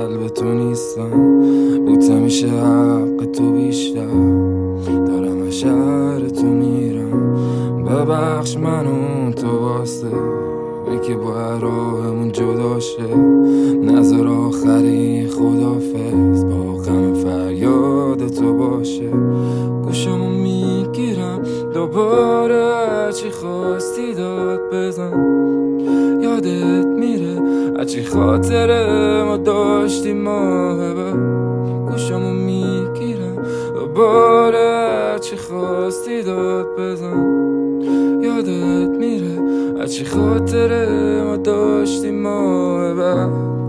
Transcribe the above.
قلب تو نیستم، بوته میشه حق تو بیشتر. دارم از شهر تو میرم، ببخش منو تو واسه ای که باید راهمون جدا شه. نظر آخری خدافظ، با غم فریاد تو باشه. گوشمو میگیرم دوباره، چی خواستی داد بزن. یادت میره هرچی خاطره ما داشتیم ماهبه. گوشمو میگیرم دوباره، چی خواستی داد بزن. یادت میره هرچی خاطره ما داشتیم ماهبه.